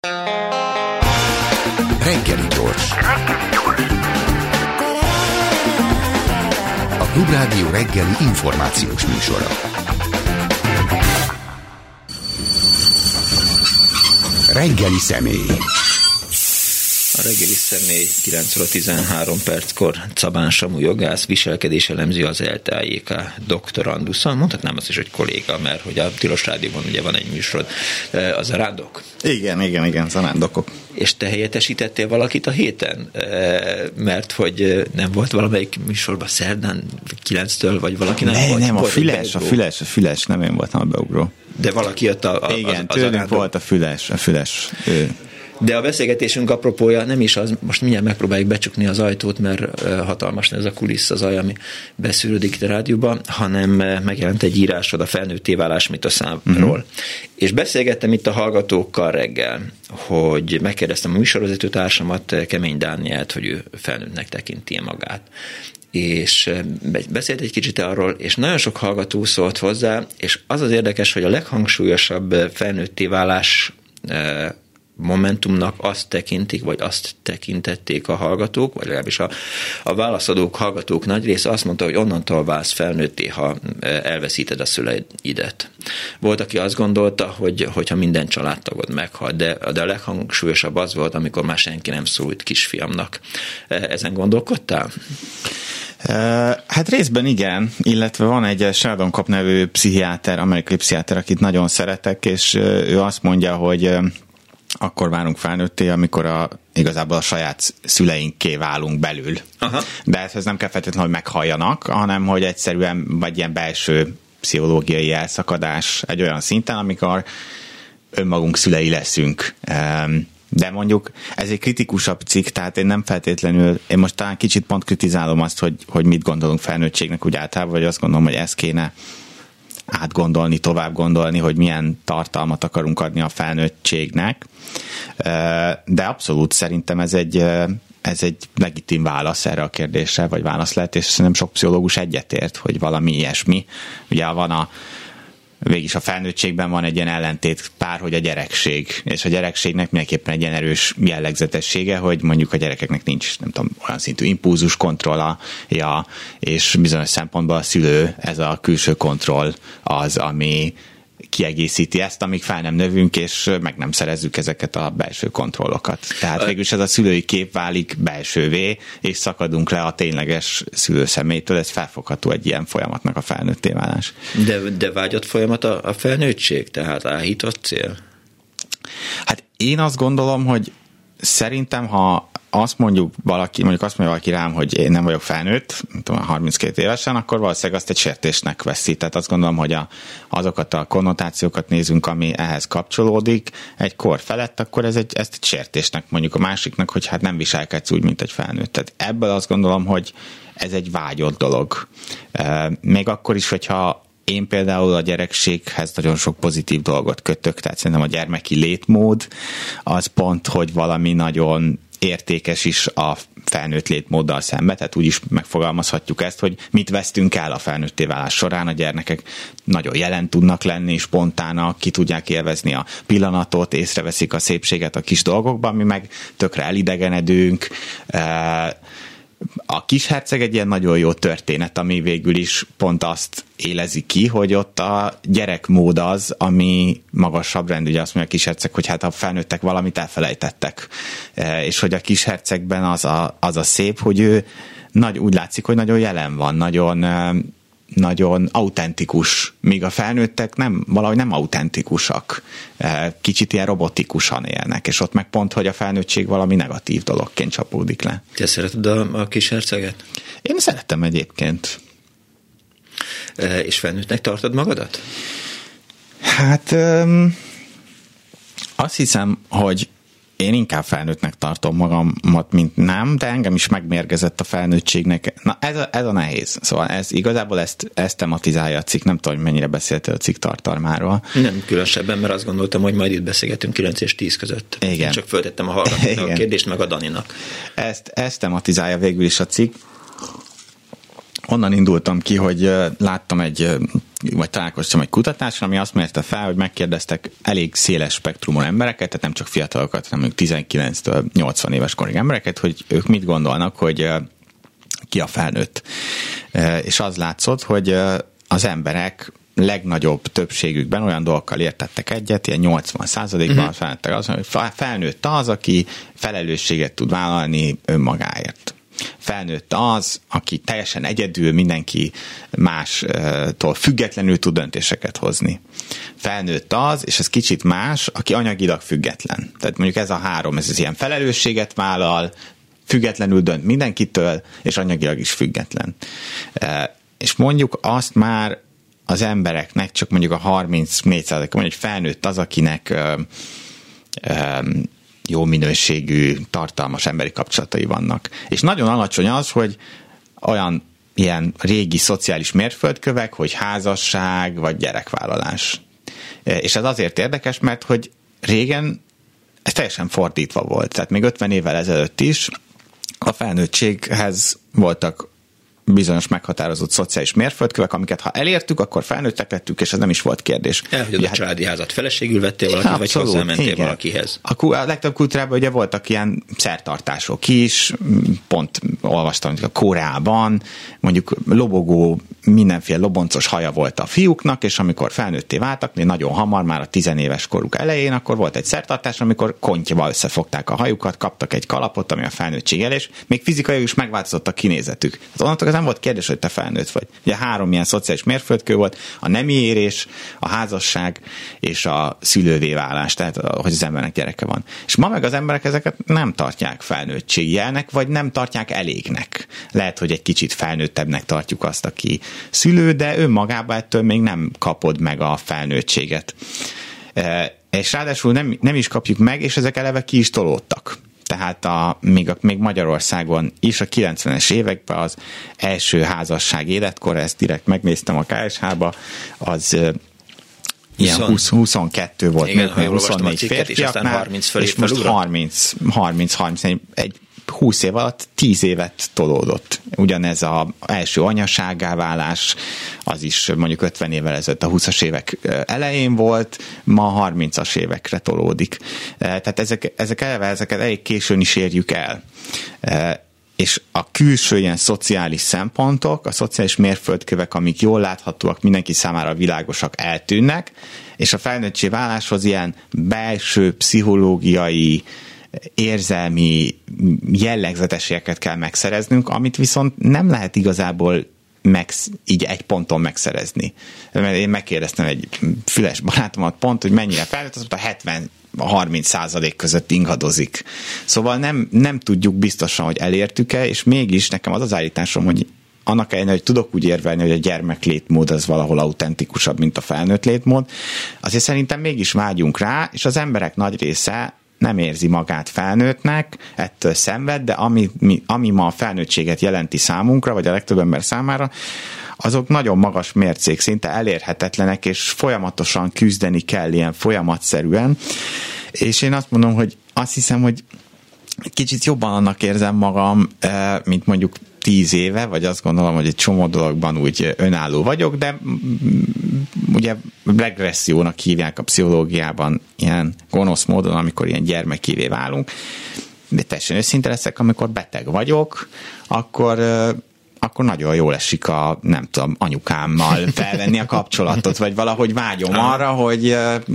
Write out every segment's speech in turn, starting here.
Reggeli gyors. A Klubrádió reggeli információs műsora. Reggeli személy. A reggeli személy 9 óra 13 perckor Cabán Samu jogász, viselkedéselemző, az LTAJK doktorandusza. Mondhatnám azt is, hogy kolléga, mert hogy a Tilos Rádióban ugye van egy műsorod, az a Zarándok. Igen, Zarándokok. És te helyettesítettél valakit a héten? Mert hogy nem volt valamelyik műsorban szerdán 9-től, vagy valaki nem volt? Nem, a Füles, nem én voltam a beugró. De valaki jött igen, tőlünk volt a Füles. De a beszélgetésünk apropója nem is az, most mindjárt megpróbáljuk becsukni az ajtót, mert hatalmas ez a kulissz, az ami beszűrődik itt a rádióban, hanem megjelent egy írásod a felnőtté válás mitoszáról. És beszélgettem itt a hallgatókkal reggel, hogy megkérdeztem a műsorvezető társamat, Kemény Dánielt, hogy ő felnőttnek tekinti magát. És beszélt egy kicsit arról, és nagyon sok hallgató szólt hozzá, és az az érdekes, hogy a leghangsúlyosabb felnőtté válás momentumnak azt tekintik, vagy azt tekintették a hallgatók, vagy legalábbis a válaszadók, hallgatók nagy része azt mondta, hogy onnantól válsz felnőtté, ha elveszíted a szüleidet. Volt, aki azt gondolta, hogyha minden családtagod meghal, de a leghangsúlyosabb az volt, amikor már senki nem szólt kisfiamnak. Ezen gondolkodtál? Hát részben igen, illetve van egy Sheldon Kopp nevű pszichiáter, amerikai pszichiáter, akit nagyon szeretek, és ő azt mondja, hogy akkor válunk felnőtté, amikor igazából a saját szüleinkké válunk belül. Aha. De ez nem kell feltétlenül, hogy meghalljanak, hanem hogy egyszerűen vagy ilyen belső pszichológiai elszakadás egy olyan szinten, amikor önmagunk szülei leszünk. De mondjuk ez egy kritikusabb cikk, tehát én most talán kicsit pont kritizálom azt, hogy mit gondolunk felnőttségnek úgy általában, vagy azt gondolom, hogy ezt kéne átgondolni, tovább gondolni, hogy milyen tartalmat akarunk adni a felnőttségnek. De abszolút szerintem ez egy legitim válasz erre a kérdésre, vagy válasz lehet, és szerintem sok pszichológus egyetért, hogy valami ilyesmi. Ugye végig a felnőttségben van egy ilyen ellentét pár, hogy a gyerekség, és a gyerekségnek mindenképpen egy ilyen erős jellegzetessége, hogy mondjuk a gyerekeknek nincs, nem tudom, olyan szintű impulzus kontrollja, és bizonyos szempontból a szülő, ez a külső kontroll az, ami kiegészíti ezt, amíg fel nem növünk, és meg nem szerezzük ezeket a belső kontrollokat. Tehát végülis ez a szülői kép válik belsővé, és szakadunk le a tényleges szülőszemélytől, ez felfogható egy ilyen folyamatnak a felnőtté válás. De vágyott folyamat a felnőttség, tehát áhított cél? Hát én azt gondolom, hogy szerintem, ha azt mondjuk valaki rám, hogy én nem vagyok felnőtt, 32 évesen, akkor valószínűleg azt egy sértésnek veszi. Tehát azt gondolom, hogy azokat a konnotációkat nézünk, ami ehhez kapcsolódik egy kor felett, akkor ezt egy sértésnek mondjuk a másiknak, hogy hát nem viselkedsz úgy, mint egy felnőtt. Tehát ebből azt gondolom, hogy ez egy vágyott dolog. Még akkor is, hogyha én például a gyerekséghez nagyon sok pozitív dolgot kötök, tehát szerintem a gyermeki létmód az pont, hogy valami nagyon értékes is a felnőtt létmóddal szemben, tehát úgy is megfogalmazhatjuk ezt, hogy mit vesztünk el a felnőtté válás során, a gyermekek nagyon jelen tudnak lenni, spontának, ki tudják élvezni a pillanatot, észreveszik a szépséget a kis dolgokban, mi meg tökre elidegenedünk. A Kisherceg egy ilyen nagyon jó történet, ami végül is pont azt élezi ki, hogy ott a gyerekmód az, ami magasabb rend, ugye azt mondja a Kisherceg, hogy hát a felnőttek valamit elfelejtettek. És hogy a Kishercegben az a szép, hogy ő úgy látszik, hogy nagyon jelen van, nagyon autentikus, míg a felnőttek valahogy nem autentikusak, kicsit ilyen robotikusan élnek, és ott meg pont, hogy a felnőttség valami negatív dologként csapódik le. Te szereted a Kisherceget? Én szeretem egyébként. És felnőttnek tartod magadat? Hát azt hiszem, hogy én inkább felnőttnek tartom magamat, mint nem, de engem is megmérgezett a felnőttségnek. Na, ez a nehéz. Szóval igazából ezt tematizálja a cikk. Nem tudom, hogy mennyire beszéltél a cikk tartalmáról. Nem különösebben, mert azt gondoltam, hogy majd itt beszélgetünk 9 és 10 között. Igen. Én csak föltettem a hallgatóknak a kérdést, meg a Daninak. Ezt tematizálja végül is a cikk, onnan indultam ki, hogy láttam vagy találkoztam egy kutatáson, ami azt mérte fel, hogy megkérdeztek elég széles spektrumon embereket, tehát nem csak fiatalokat, hanem 19-től 80 éves korig embereket, hogy ők mit gondolnak, hogy ki a felnőtt. És az látszott, hogy az emberek legnagyobb többségükben olyan dolgokkal értettek egyet, ilyen 80%-ban felnőttek az, hogy felnőtt az, aki felelősséget tud vállalni önmagáért. Felnőtt az, aki teljesen egyedül, mindenki mástól függetlenül tud döntéseket hozni. Felnőtt az, és ez kicsit más, aki anyagilag független. Tehát mondjuk ez a három, ez ilyen felelősséget vállal, függetlenül dönt mindenkitől, és anyagilag is független. És mondjuk azt már az embereknek csak mondjuk a 34%, mondjuk, hogy felnőtt az, akinek jó minőségű, tartalmas emberi kapcsolatai vannak. És nagyon alacsony az, hogy olyan ilyen régi szociális mérföldkövek, hogy házasság vagy gyerekvállalás. És ez azért érdekes, mert hogy régen ez teljesen fordítva volt. Tehát még 50 évvel ezelőtt is a felnőttséghez voltak bizonyos meghatározott szociális mérföldkövek, amiket ha elértük, akkor felnőttek lettük, és ez nem is volt kérdés. Elhagyod a családi házat, feleségül vettél valaki, vagy hozzámentél valakihez? A legtöbb kultúrában ugye voltak ilyen szertartások is, pont olvastam, hogy a Koreában mondjuk lobogó, mindenféle loboncos haja volt a fiúknak, és amikor felnőtté váltak, nagyon hamar, már a 10 éves koruk elején, akkor volt egy szertartás, amikor kontyval összefogták a hajukat, kaptak egy kalapot, ami a felnőttség elés, még fizikai is megváltozott a kinézetük. Onnantól nem volt kérdés, hogy te felnőtt vagy. Ugye 3 ilyen szociális mérföldkő volt, a nemi érés, a házasság és a szülővé válás, tehát hogy az embernek gyereke van. És ma meg az emberek ezeket nem tartják felnőttségjelnek, vagy nem tartják elégnek. Lehet, hogy egy kicsit felnőttebbnek tartjuk azt, aki szülő, de önmagában ettől még nem kapod meg a felnőttséget. És ráadásul nem is kapjuk meg, és ezek eleve ki is tolódtak. Tehát még Magyarországon is a 90-es években az első házasság életkor, ezt direkt megnéztem a KSH-ba, az ilyen 22 volt, igen, még 24 férfiaknál, és most 30-31, egy 20 év alatt 10 évet tolódott. Ugyanez az első anyasággá válás, az is mondjuk 50 évvel ezelőtt a 20-as évek elején volt, ma 30-as évekre tolódik. Tehát ezeket elég későn is érjük el. És a külső ilyen szociális szempontok, a szociális mérföldkövek, amik jól láthatóak, mindenki számára világosak, eltűnnek, és a felnőttsé váláshoz ilyen belső, pszichológiai, érzelmi jellegzetességeket kell megszereznünk, amit viszont nem lehet igazából így egy ponton megszerezni. Én megkérdeztem egy füles barátomat pont, hogy mennyire felnőtt, az mondta 70-30% között ingadozik. Szóval nem tudjuk biztosan, hogy elértük-e, és mégis nekem az állításom, hogy annak ellenére, hogy tudok úgy érvelni, hogy a gyermek létmód az valahol autentikusabb, mint a felnőtt létmód, azért szerintem mégis vágyunk rá, és az emberek nagy része nem érzi magát felnőttnek, ettől szenved, de ami ma a felnőttséget jelenti számunkra, vagy a legtöbb ember számára, azok nagyon magas mércék, szinte elérhetetlenek, és folyamatosan küzdeni kell ilyen folyamatszerűen. És én azt mondom, hogy azt hiszem, hogy kicsit jobban annak érzem magam, mint mondjuk 10 éve, vagy azt gondolom, hogy egy csomó dologban úgy önálló vagyok, de ugye regressziónak hívják a pszichológiában ilyen gonosz módon, amikor ilyen gyermekévé válunk. De teljesen őszinte leszek, amikor beteg vagyok, akkor nagyon jól esik nem tudom, anyukámmal felvenni a kapcsolatot, vagy valahogy vágyom arra, hogy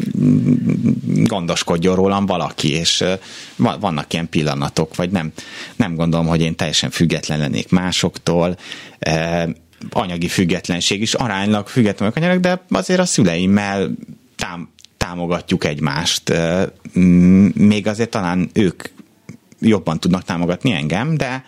gondoskodjon rólam valaki, és vannak ilyen pillanatok, vagy nem gondolom, hogy én teljesen független lennék másoktól, anyagi függetlenség is, aránylag független vagyok, de azért a szüleimmel támogatjuk egymást. Még azért talán ők jobban tudnak támogatni engem, de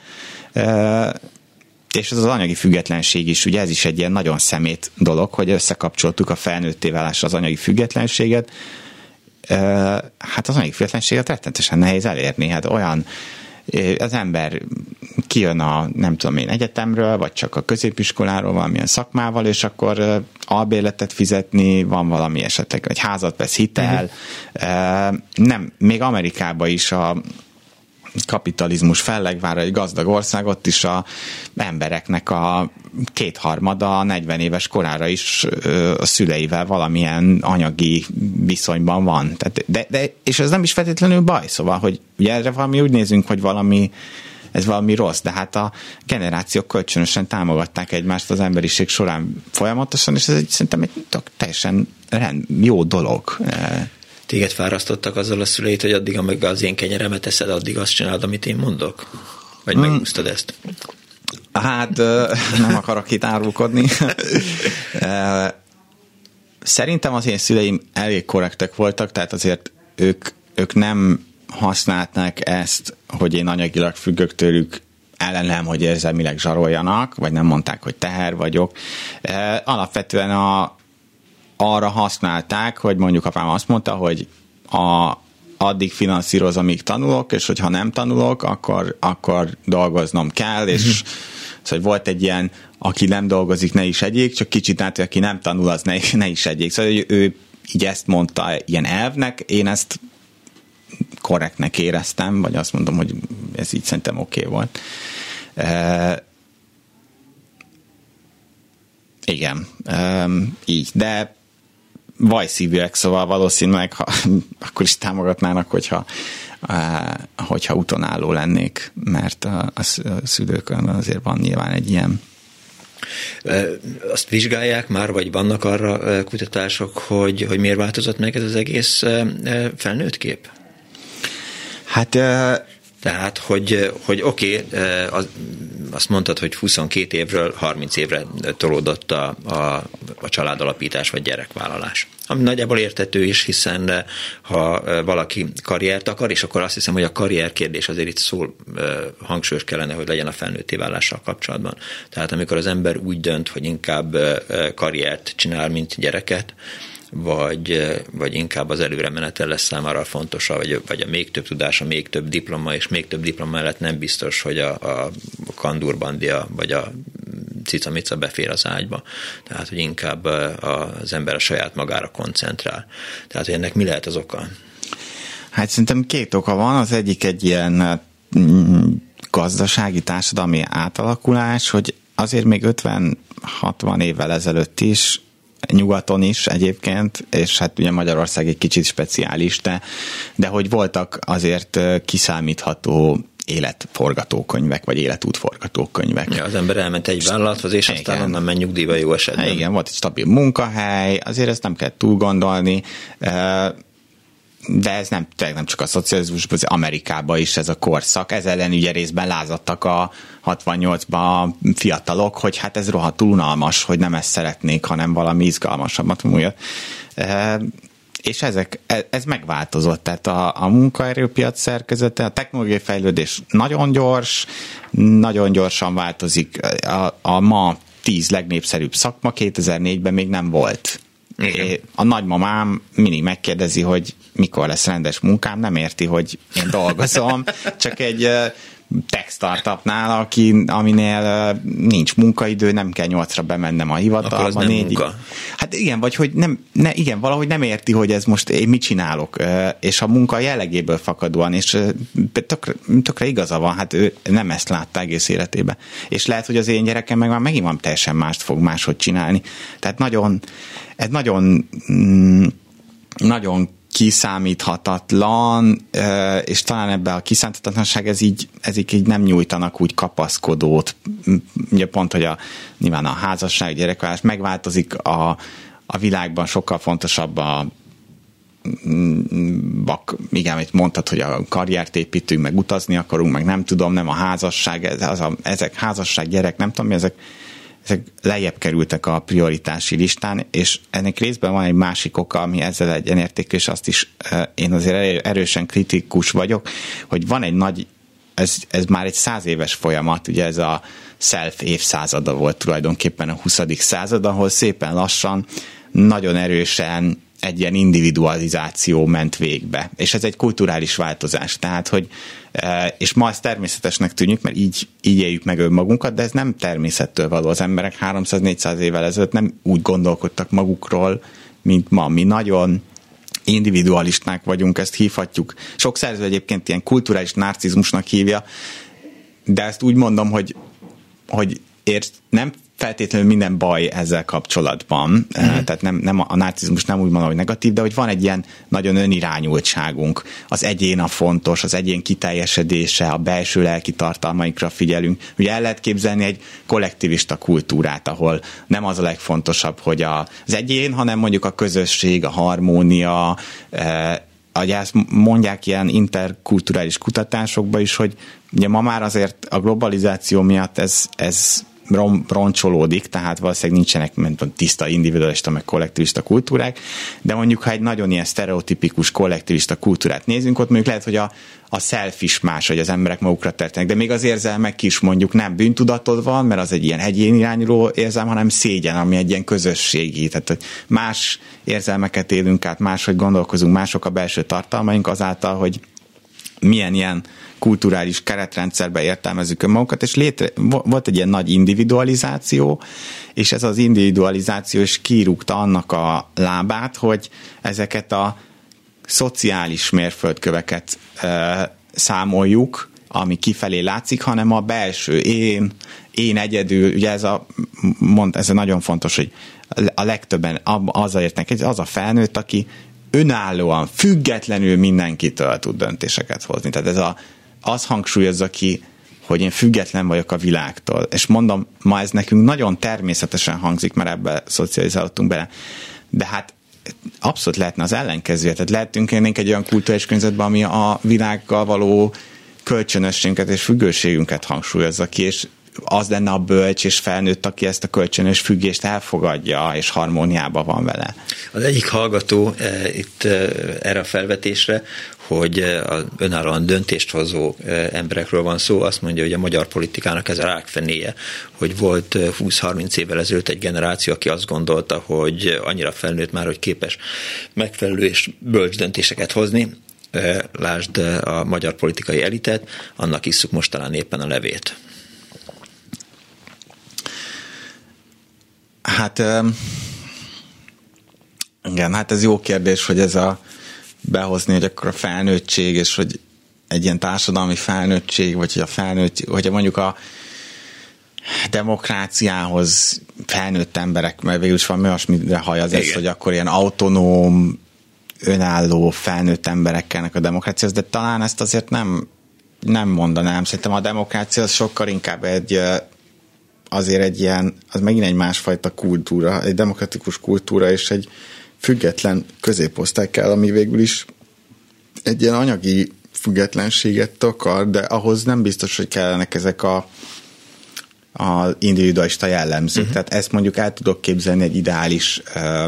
és ez az anyagi függetlenség is, ugye ez is egy ilyen nagyon szemét dolog, hogy összekapcsoltuk a felnőtté válásra az anyagi függetlenséget. Hát az anyagi függetlenséget rettenetesen nehéz elérni. Hát olyan, az ember kijön nem tudom én, egyetemről, vagy csak a középiskoláról valamilyen szakmával, és akkor albérletet fizetni, van valami esetleg, vagy házat vesz hitel. Nem, még Amerikában is kapitalizmus fellegvára egy gazdag ország, ott is a embereknek a 2/3 40 éves korára is a szüleivel valamilyen anyagi viszonyban van. Tehát, és ez nem is feltétlenül baj, szóval, hogy ugye erre valami úgy nézünk, hogy ez valami rossz, de hát a generációk kölcsönösen támogatták egymást az emberiség során folyamatosan, és ez szerintem egy teljesen jó dolog. Téged fárasztottak azzal a szüleit, hogy addig, amíg az én kenyeremet eszed, addig azt csinálod, amit én mondok? Vagy megúsztad ezt? Hát nem akarok itt árulkodni. Szerintem az én szüleim elég korrektek voltak, tehát azért ők nem használták ezt, hogy én anyagilag függök tőlük, ellenem, hogy érzelmileg zsaroljanak, vagy nem mondták, hogy teher vagyok. Alapvetően arra használták, hogy mondjuk apám azt mondta, hogy addig finanszíroz, amíg tanulok, és hogyha nem tanulok, akkor dolgoznom kell, és szóval volt egy ilyen, aki nem dolgozik, ne is egyék, csak kicsit át, hogy aki nem tanul, az ne is egyék. Szóval ő így ezt mondta ilyen elvnek, én ezt korrektnek éreztem, vagy azt mondom, hogy ez így szerintem oké volt. Igen, így, de vajszívűek, szóval valószínűleg akkor is támogatnának, hogyha utonálló lennék, mert a szülőkön azért van nyilván egy ilyen. Azt vizsgálják már, vagy vannak arra kutatások, hogy miért változott meg ez az egész felnőtt kép? Hát tehát, hogy oké, azt mondtad, hogy 22 évről 30 évre tolódott a családalapítás vagy gyerekvállalás. Ami nagyjából érthető is, hiszen ha valaki karriert akar, és akkor azt hiszem, hogy a karrier kérdés azért itt hangsúlyos kellene, hogy legyen a felnőtté válással kapcsolatban. Tehát amikor az ember úgy dönt, hogy inkább karriert csinál, mint gyereket, vagy inkább az előremenetel lesz számára fontosabb, vagy a még több tudása, még több diploma, és még több diploma mellett nem biztos, hogy a kandúrbandia vagy a cicamica befér az ágyba. Tehát, hogy inkább az ember a saját magára koncentrál. Tehát, hogy ennek mi lehet az oka? Hát szerintem 2 oka van. Az egyik egy ilyen gazdasági, társadalmi átalakulás, hogy azért még 50-60 évvel ezelőtt is nyugaton is egyébként, és hát ugye Magyarország egy kicsit speciális, de hogy voltak azért kiszámítható életforgatókönyvek, vagy életútforgatókönyvek. Ja, az ember elment egy vállalathoz, és aztán onnan ment nyugdíjba jó esetben. Igen, volt egy stabil munkahely, azért ezt nem kell túl gondolni, de ez nem csak a szocializmusban, az Amerikában is ez a korszak. Ez ellen ugye részben lázadtak a 68-ban fiatalok, hogy hát ez rohadtul unalmas, hogy nem ezt szeretnék, hanem valami izgalmasabbat múlja. És ez megváltozott, tehát a munkaerőpiac szerkezete, a technológiai fejlődés nagyon gyors, nagyon gyorsan változik. A ma 10 legnépszerűbb szakma 2004-ben még nem volt. A nagymamám mindig megkérdezi, hogy mikor lesz rendes munkám, nem érti, hogy én dolgozom, csak egy tech startupnál, aminél nincs munkaidő, nem kell 8-ra bemennem a hivatalba. Akkor az nem munka. Hát igen, vagy hogy igen, valahogy nem érti, hogy ez most én mit csinálok, és a munka jellegéből fakadóan, és tökre igaza van, hát ő nem ezt látta egész életében. És lehet, hogy az én gyerekem meg már megint van teljesen mást fog máshogy csinálni. Tehát ez nagyon kiszámíthatatlan, és talán ebben a kiszámíthatatlanság ez így nem nyújtanak úgy kapaszkodót. Ugye pont, hogy nyilván a házasság, gyerekvállalás megváltozik, a világban sokkal fontosabb igen, amit mondtad, hogy a karriert építünk, meg utazni akarunk, meg nem tudom, nem a házasság, ezek házasság, gyerek, nem tudom, ezek lejjebb kerültek a prioritási listán, és ennek részben van egy másik oka, ami ezzel egyenértékű, és azt is én azért erősen kritikus vagyok, hogy van egy nagy, ez már egy 100 éves folyamat, ugye ez a self évszázada volt tulajdonképpen a 20. század, ahol szépen lassan, nagyon erősen egy ilyen individualizáció ment végbe. És ez egy kulturális változás. Tehát, hogy és ma ez természetesnek tűnik, mert így éljük meg önmagunkat, de ez nem természettől való. Az emberek 300-400 évvel ezelőtt nem úgy gondolkodtak magukról, mint ma. Mi nagyon individualisták vagyunk, ezt hívhatjuk. Sok szerző egyébként ilyen kulturális narcizmusnak hívja, de ezt úgy mondom, hogy nem feltétlenül minden baj ezzel kapcsolatban, tehát nem a narcizmus nem úgy mondom, hogy negatív, de hogy van egy ilyen nagyon önirányultságunk. Az egyén a fontos, az egyén kiteljesedése, a belső lelki tartalmainkra figyelünk. Ugye el lehet képzelni egy kollektivista kultúrát, ahol nem az a legfontosabb, hogy az egyén, hanem mondjuk a közösség, a harmónia, ahogy ezt mondják ilyen interkulturális kutatásokban is, hogy ugye ma már azért a globalizáció miatt ez roncsolódik, tehát valószínűleg nincsenek tiszta individualista meg kollektivista kultúrák, de mondjuk ha egy nagyon ilyen sztereotipikus kollektivista kultúrát nézünk, ott mondjuk lehet, hogy a selfish más, hogy az emberek magukra tertenek, de még az érzelmek is mondjuk nem bűntudatod van, mert az egy ilyen egyén irányuló érzelem, hanem szégyen, ami egy ilyen közösségi, tehát hogy más érzelmeket élünk át, máshogy gondolkozunk, mások a belső tartalmaink azáltal, hogy milyen ilyen kulturális keretrendszerbe értelmezzük önmagunkat, és volt egy ilyen nagy individualizáció, és ez az individualizáció is kirúgta annak a lábát, hogy ezeket a szociális mérföldköveket számoljuk, ami kifelé látszik, hanem a belső én egyedül, ugye ez nagyon fontos, hogy a legtöbben azzal értnek, hogy az a felnőtt, aki önállóan, függetlenül mindenkitől tud döntéseket hozni. Tehát az hangsúlyozza ki, hogy én független vagyok a világtól. És mondom, ma ez nekünk nagyon természetesen hangzik, mert ebbe szocializálódtunk bele. De hát abszolút lehetne az ellenkezője. Tehát lehetünk élnénk egy olyan kulturális környezetben, ami a világgal való kölcsönösségünket és függőségünket hangsúlyozza ki, és az lenne a bölcs és felnőtt, aki ezt a kölcsönös függést elfogadja, és harmóniában van vele. Az egyik hallgató itt erre a felvetésre, hogy az önállóan döntést hozó emberekről van szó, azt mondja, hogy a magyar politikának ez a rákfenéje, hogy volt 20-30 évvel ezelőtt egy generáció, aki azt gondolta, hogy annyira felnőtt már, hogy képes megfelelő és bölcs döntéseket hozni. Lásd a magyar politikai elitet, annak isszuk most talán éppen a levét. Hát igen, hát ez jó kérdés, hogy ez behozni, hogy akkor a felnőttség, és hogy egy ilyen társadalmi felnőttség, vagy hogy mondjuk a demokráciához felnőtt emberek, mert végül is van olyasmire hajaz ez, hogy akkor ilyen autonóm, önálló, felnőtt emberek kellnek a demokráciához, de talán ezt azért nem mondanám. Szerintem a demokrácia az sokkal inkább azért egy ilyen, az megint egy másfajta kultúra, egy demokratikus kultúra, és egy független középosztály kell, ami végül is egy ilyen anyagi függetlenséget takar, de ahhoz nem biztos, hogy kellenek ezek a individualista jellemzők. Tehát ezt mondjuk el tudok képzelni egy ideális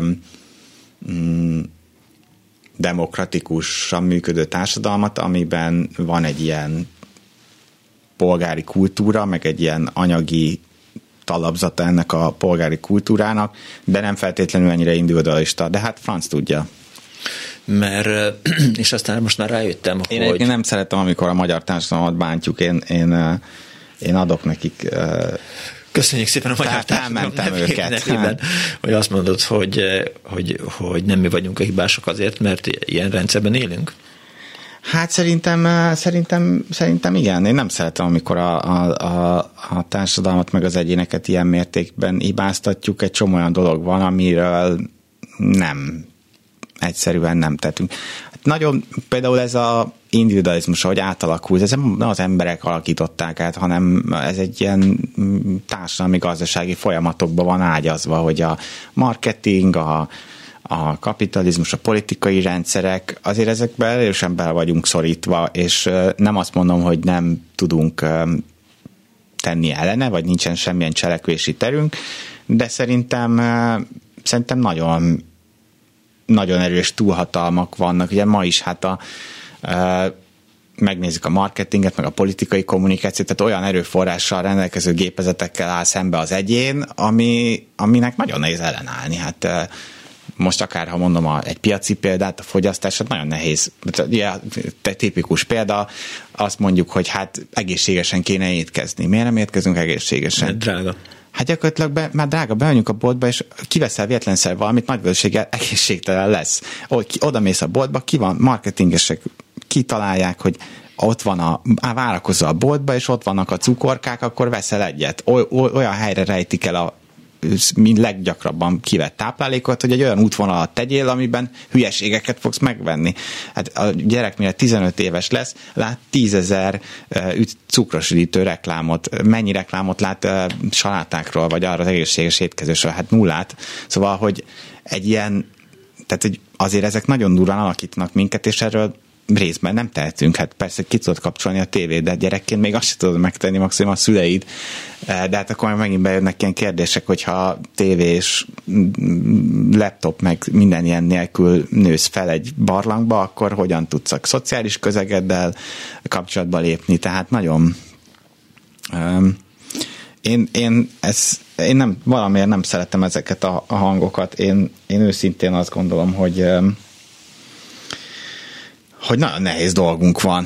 demokratikusan működő társadalmat, amiben van egy ilyen polgári kultúra, meg egy ilyen anyagi talapzata ennek a polgári kultúrának, de nem feltétlenül ennyire individualista, de hát franc tudja. Mert, és aztán most már rájöttem, Én nem szeretem, amikor a magyar társadalmat bántjuk, én adok nekik... Köszönjük szépen a magyar társadalom nevében, hogy azt mondod, hogy nem mi vagyunk a hibások azért, mert ilyen rendszerben élünk? Hát szerintem igen. Én nem szeretem, amikor a társadalmat meg az egyéneket ilyen mértékben hibáztatjuk. Egy csomó olyan dolog van, amiről egyszerűen nem tettünk. Hát nagyon, például ez az individualizmus, ahogy átalakult, ez nem az emberek alakították át, hanem ez egy ilyen társadalmi gazdasági folyamatokban van ágyazva, hogy a marketing, a kapitalizmus, a politikai rendszerek, azért ezekben erősen bele vagyunk szorítva, és nem azt mondom, hogy nem tudunk tenni ellene, vagy nincsen semmilyen cselekvési terünk, de szerintem nagyon, nagyon erős túlhatalmak vannak. Ugye ma is hát megnézzük a marketinget, meg a politikai kommunikációt, tehát olyan erőforrással rendelkező gépezetekkel áll szembe az egyén, aminek nagyon nehéz ellenállni. Hát most akár, ha mondom egy piaci példát, a fogyasztását nagyon nehéz. Tipikus példa, azt mondjuk, hogy hát egészségesen kéne étkezni. Miért nem étkezünk egészségesen? Mert drága. Hát gyakorlatilag már drága, bemegyünk a boltba, és kiveszel véletlenszerűen valamit, nagy valószínűséggel egészségtelen lesz. Oda mész a boltba, ki van, marketingesek kitalálják, hogy ott van várakozol a boltba, és ott vannak a cukorkák, akkor veszel egyet. Olyan helyre rejtik el a leggyakrabban kivett táplálékot, hogy egy olyan útvonalat tegyél, amiben hülyeségeket fogsz megvenni. Hát a gyerek mire 15 éves lesz, lát 10 000 cukros üdítő reklámot. Mennyi reklámot lát salátákról, vagy arra az egészséges étkezésről? Hát nullát. Szóval, hogy egy ilyen, tehát hogy azért ezek nagyon durván alakítanak minket, és erről részben nem tehetünk. Hát persze ki tudod kapcsolni a tévét, de gyerekként még azt sem tudod megtenni, maximum a szüleid. De hát akkor megint bejönnek ilyen kérdések, hogyha tévés, laptop, meg minden ilyen nélkül nősz fel egy barlangba, akkor hogyan tudsz a szociális közegeddel kapcsolatba lépni. Tehát nagyon én nem, valamiért nem szeretem ezeket a hangokat. Én őszintén azt gondolom, hogy nagyon nehéz dolgunk van.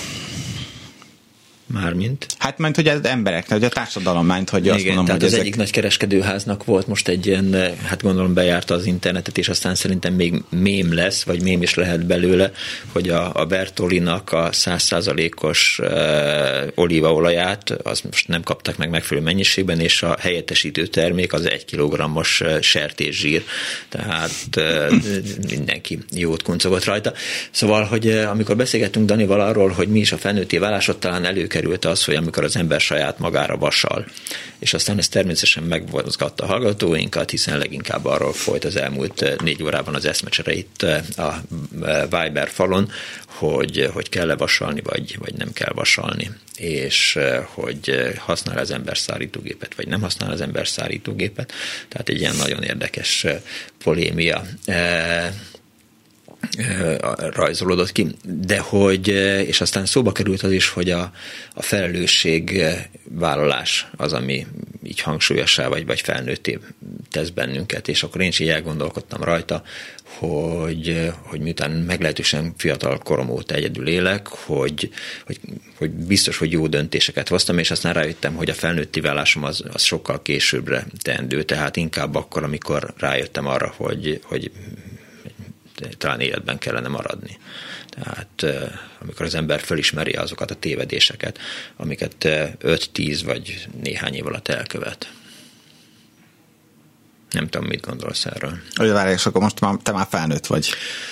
Mármint? Hát ment, hogy az embereknek, hogy a társadalom ment, hogy azt mondom, tehát hogy az egyik nagy kereskedőháznak volt most egy ilyen, hát gondolom bejárta az internetet, és aztán szerintem még mém lesz, vagy mém is lehet belőle, hogy a Bertollinak a 100%-os olívaolaját, azt most nem kaptak meg megfelelő mennyiségben, és a helyettesítő termék az 1 kg-os sertészsír, tehát mindenki jót kuncogott rajta. Szóval, hogy amikor beszélgettünk Danival arról, hogy mi is a felnőtté válás, ott talán előkerült az, hogy amikor az ember saját magára vasal. És aztán ez természetesen megmozgatta a hallgatóinkat, hiszen leginkább arról folyt az elmúlt 4 órában az eszmecsere itt a Viber falon, hogy kell-e vasalni, vagy nem kell vasalni. És hogy használ az ember szárítógépet, vagy nem használ az ember szárítógépet. Tehát egy ilyen nagyon érdekes polémia rajzolódott ki, de hogy, és aztán szóba került az is, hogy a felelősségvállalás az, ami így hangsúlyossá vagy felnőtté tesz bennünket, és akkor én is így elgondolkodtam rajta, hogy miután meglehetősen fiatal korom óta egyedül élek, hogy biztos, hogy jó döntéseket hoztam, és aztán rájöttem, hogy a felnőtti válásom az sokkal későbbre teendő, tehát inkább akkor, amikor rájöttem arra, hogy talán életben kellene maradni. Tehát amikor az ember fölismeri azokat a tévedéseket, amiket 5-10 vagy néhány év alatt elkövet. Nem tudom, mit gondolsz erről. Várj, és akkor most te már felnőtt vagy.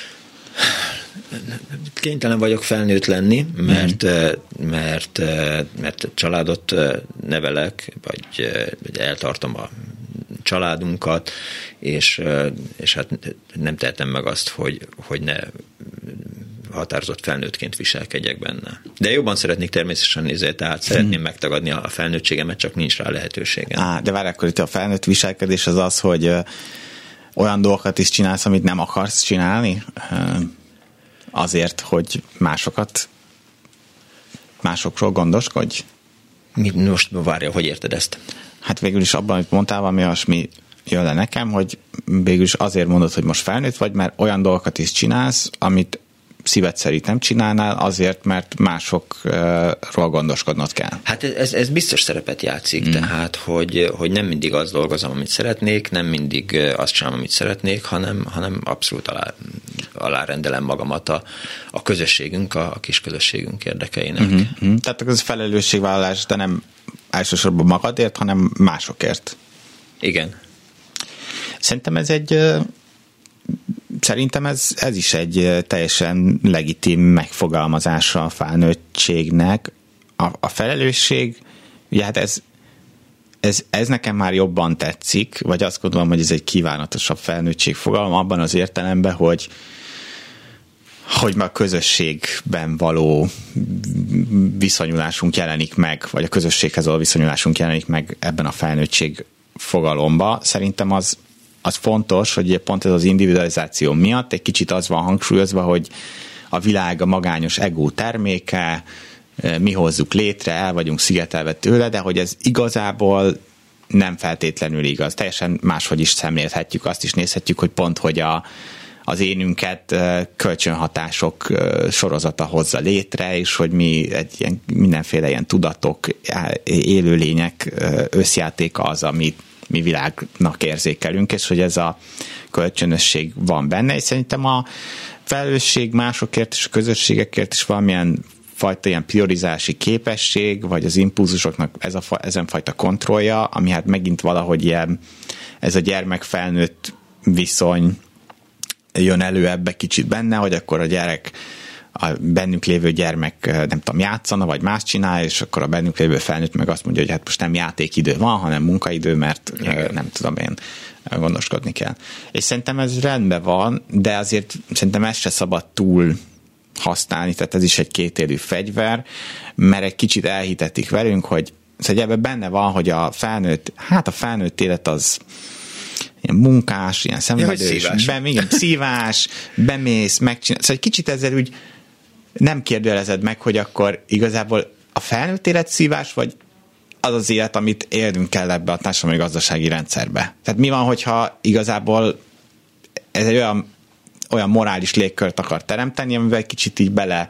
Kénytelen vagyok felnőtt lenni, mert családot nevelek, vagy eltartom a családunkat, és hát nem tehetem meg azt, hogy ne határozott felnőttként viselkedjek benne. De jobban szeretnék természetesen nézni, tehát szeretném megtagadni a felnőttségemet, csak nincs rá lehetőségem. De várj, akkor itt a felnőtt viselkedés az, hogy olyan dolgokat is csinálsz, amit nem akarsz csinálni, azért, hogy másokról gondoskodj? Most várja, hogy érted ezt? Hát végül is abban, amit mondtál, valami olyasmi jön le nekem, hogy végül is azért mondod, hogy most felnőtt vagy, mert olyan dolgokat is csinálsz, amit szíved szerint nem csinálnál, azért, mert másokról gondoskodnod kell. Hát ez biztos szerepet játszik, tehát, hogy nem mindig azt dolgozom, amit szeretnék, nem mindig azt csinálom, amit szeretnék, hanem abszolút alárendelem magamat a közösségünk, a kis közösségünk érdekeinek. Tehát ez felelősségvállalás, de nem elsősorban magadért, hanem másokért. Igen. Szerintem ez is egy teljesen legitim megfogalmazása a felnőttségnek. A felelősség, ugye hát ez nekem már jobban tetszik, vagy azt gondolom, hogy ez egy kívánatosabb felnőttség fogalom abban az értelemben, hogy már a közösségben való viszonyulásunk jelenik meg, vagy a közösséghez való viszonyulásunk jelenik meg ebben a felnőttség fogalomba. Szerintem az fontos, hogy pont ez az individualizáció miatt egy kicsit az van hangsúlyozva, hogy a világ a magányos ego terméke, mi hozzuk létre, el vagyunk szigetelve tőle, de hogy ez igazából nem feltétlenül igaz. Teljesen máshogy is szemlélhetjük, azt is nézhetjük, hogy pont, hogy az énünket kölcsönhatások sorozata hozza létre, és hogy mi mindenféle ilyen tudatok, élőlények összjátéka az, amit mi világnak érzékelünk, és hogy ez a kölcsönösség van benne, és szerintem a felelősség másokért és a közösségekért is valamilyen fajta ilyen priorizási képesség, vagy az impulzusoknak ezen fajta kontrollja, ami hát megint valahogy ilyen, ez a gyermek-felnőtt viszony jön elő ebbe kicsit benne, hogy akkor a bennünk lévő gyermek nem tudom, játszana, vagy más csinál, és akkor a bennünk lévő felnőtt meg azt mondja, hogy hát most nem játékidő van, hanem munkaidő, mert nem tudom én, gondoskodni kell. És szerintem ez rendben van, de azért szerintem ezt se szabad túl használni, tehát ez is egy kétélű fegyver, mert egy kicsit elhitetik velünk, hogy szóval ebben benne van, hogy a felnőtt élet az ilyen munkás, ilyen szenvedős, szívás, bemész, megcsinálsz. Szóval egy kicsit ezzel úgy nem kérdőjelezed meg, hogy akkor igazából a felnőtt élet szívás, vagy az az élet, amit élnünk kell ebbe a társadalmi gazdasági rendszerbe. Tehát mi van, hogyha igazából ez egy olyan morális légkört akar teremteni, amivel kicsit így bele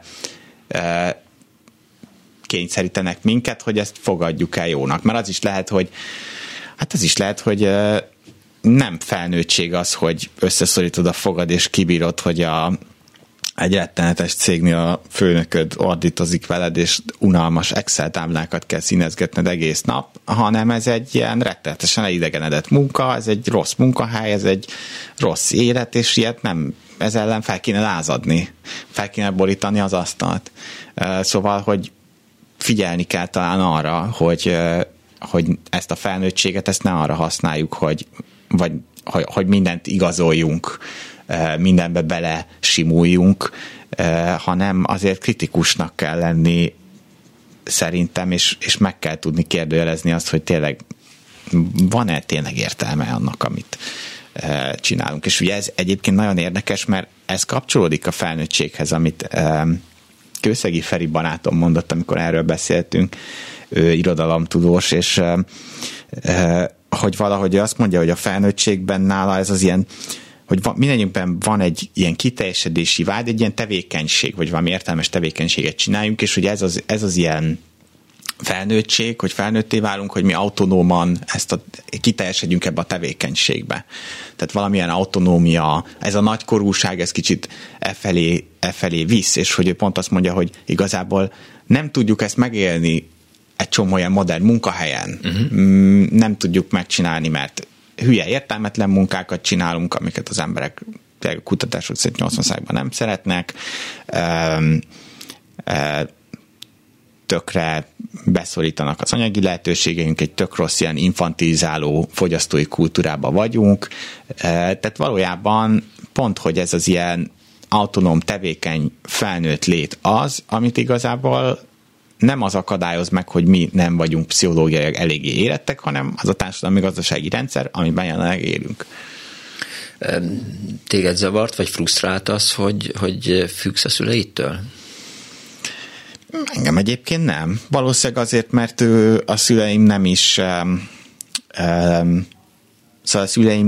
kényszerítenek minket, hogy ezt fogadjuk el jónak. Mert az is lehet, hogy nem felnőttség az, hogy összeszorítod a fogad és kibírod, hogy egy rettenetes cégnél a főnököd ordítozik veled, és unalmas Excel táblákat kell színezgetned egész nap, hanem ez egy ilyen rettenetesen elidegenedett munka, ez egy rossz munkahely, ez egy rossz élet, és ilyet nem, ez ellen fel kéne lázadni, fel kéne borítani az asztalt. Szóval, hogy figyelni kell talán arra, hogy ezt a felnőttséget, ezt ne arra használjuk, hogy mindent igazoljunk, mindenbe bele simuljunk, hanem azért kritikusnak kell lenni szerintem, és meg kell tudni kérdőjelezni azt, hogy tényleg van-e tényleg értelme annak, amit csinálunk. És ugye ez egyébként nagyon érdekes, mert ez kapcsolódik a felnőttséghez, amit Kőszegi Feri barátom mondott, amikor erről beszéltünk, ő irodalomtudós, és hogy valahogy azt mondja, hogy a felnőttségben nála ez az ilyen, hogy mindegyikben van egy ilyen kiteljesedési vágy, egy ilyen tevékenység, vagy valami értelmes tevékenységet csináljunk, és hogy ez az ilyen felnőttség, hogy felnőtté válunk, hogy mi autonóman kiteljesedjünk ebbe a tevékenységbe. Tehát valamilyen autonómia, ez a nagykorúság, ez kicsit e felé visz, és hogy ő pont azt mondja, hogy igazából nem tudjuk ezt megélni egy csomó olyan modern munkahelyen. Nem tudjuk megcsinálni, mert hülye értelmetlen munkákat csinálunk, amiket az emberek kutatások szerint 80%-ban nem szeretnek. Tökre beszorítanak az anyagi lehetőségeink, egy tök rossz ilyen infantilizáló fogyasztói kultúrában vagyunk. Tehát valójában pont, hogy ez az ilyen autonóm, tevékeny, felnőtt lét az, amit igazából nem az akadályoz meg, hogy mi nem vagyunk pszichológiailag eléggé érettek, hanem az a társadalmi gazdasági rendszer, amiben jelenleg élünk. Téged zavart, vagy frusztrált az, hogy függsz a szüleitől? Engem egyébként nem. Valószínűleg azért, mert a szüleim nem is szóval a szüleim